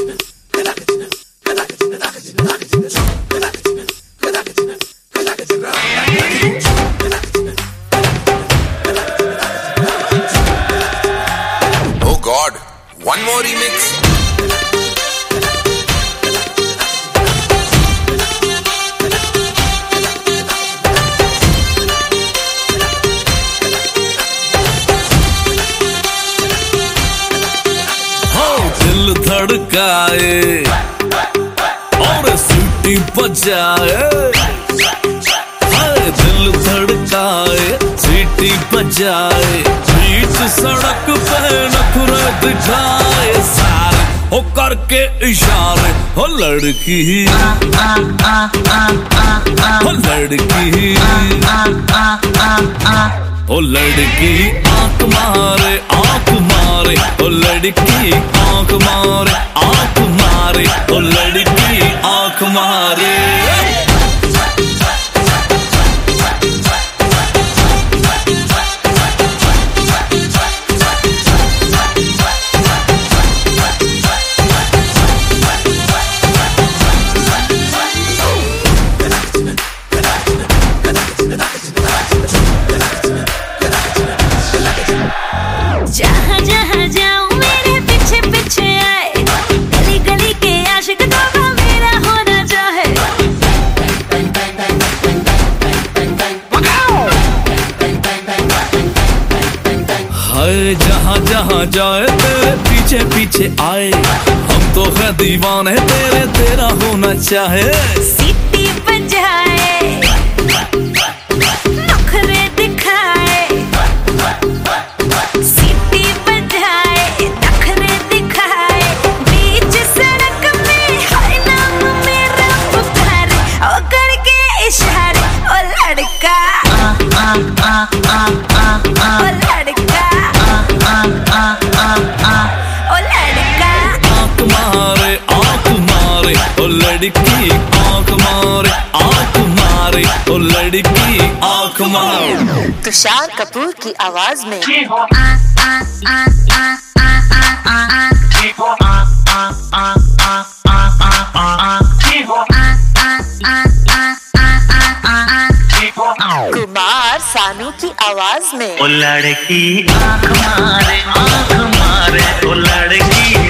Oh God, one more remix. दिल धड़काए और सीटी बजाए, दिल धड़काए सीटी बजाए, बीच सड़क पे नखरे दिखाए सारे हो करके इशारे। हो लड़की हो लड़की ओ लड़की आंख मारे आंख मारे, ओ लड़की आंख मारे आंख मारे, ओ लड़की आंख मारे। जहाँ जहाँ जाऊँ मेरे पीछे पीछे आए, गली गली के आशिक तो मेरा होना चाहे। हाय जहाँ जहाँ जाए तेरे पीछे पीछे आए, हम तो है दीवाने तेरे, तेरा होना चाहे। सीटी बजाए नखरे दिखाए, सीटी बजाए नखरे दिखाए, बीच सड़क में हर नाम मेरा पुकारे, ओ करके इशारे। ओ लड़का ओ लड़का ओ लड़का आंख मारे आंख मारे, ओ लड़की आंख मारे आंख मारे, ओ लड़की आंख मारे। तुषार कपूर की आवाज में कुमार सानू की आवाज में ओ लड़की आंख मारे, ओ लड़की